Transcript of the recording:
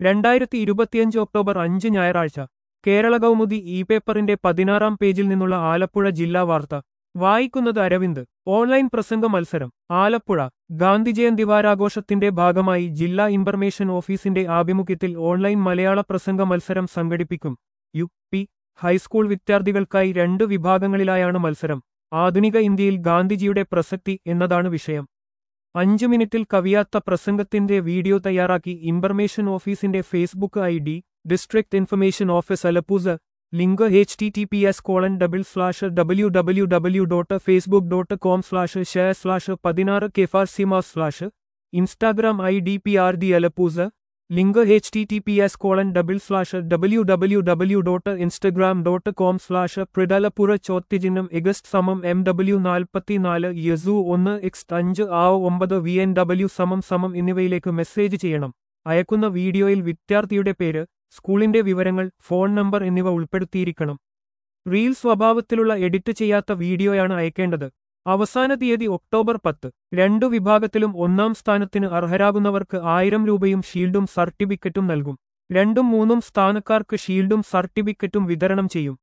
2025 October 5 ഞായറാഴ്ച Kerala Kaumudi E പേപ്പറിന്റെ 16-ാം പേജിൽ നിന്നുള്ള ആലപ്പുഴ ജില്ലാ വാർത്ത വായിക്കുന്നത് അരവിന്ദ്. ഓൺലൈൻ പ്രസംഗ മത്സരം ആലപ്പുഴ. ഗാന്ധിജയന്തി വാരാഘോഷത്തിന്റെ ഭാഗമായി ജില്ലാ ഇൻഫർമേഷൻ ഓഫീസിന്റെ ആഭിമുഖ്യത്തിൽ ഓൺലൈൻ മലയാള പ്രസംഗ മത്സരം സംഘടിപ്പിക്കും. യു.പി. ഹൈസ്കൂൾ വിദ്യാർത്ഥികൾക്കായി 2 വിഭാഗങ്ങളിലായാണ് മത്സരം. ആധുനിക ഇന്ത്യയിൽ ഗാന്ധിജിയുടെ പ്രസക്തി എന്നതാണ് വിഷയം. 5 മിനിറ്റിൽ കവിയാത്ത പ്രസംഗത്തിന്റെ വീഡിയോ തയ്യാറാക്കി ഇൻഫർമേഷൻ ഓഫീസിന്റെ Facebook ID. District information office Alappuzha link https://www.facebook.com/share/16kfarsimas/ Instagram ID. PRD Alappuzha link https://www.instagram.com/pridalapura ചോദ്യചിഹ്നം എഗസ്റ്റ് MW44 യസു 1x5 ആവ് 9 VNW എന്നിവയിലേക്ക് മെസ്സേജ് ചെയ്യണം. അയക്കുന്ന വീഡിയോയിൽ വിദ്യാർത്ഥിയുടെ പേര്, സ്കൂളിന്റെ വിവരങ്ങൾ, ഫോൺ നമ്പർ എന്നിവ ഉൾപ്പെടുത്തിയിരിക്കണം. റീൽ സ്വഭാവത്തിലുള്ള എഡിറ്റ് ചെയ്യാത്ത വീഡിയോയാണ് അയക്കേണ്ടത്. അവസാന തീയതി ഒക്ടോബർ 10. 2 വിഭാഗത്തിലും 1-ാം സ്ഥാനത്തിന് അർഹരാകുന്നവർക്ക് 1000 രൂപയും ഷീൽഡും സർട്ടിഫിക്കറ്റും നൽകും. 2ഉം 3ഉം സ്ഥാനക്കാർക്ക് ഷീൽഡും സർട്ടിഫിക്കറ്റും വിതരണം ചെയ്യും.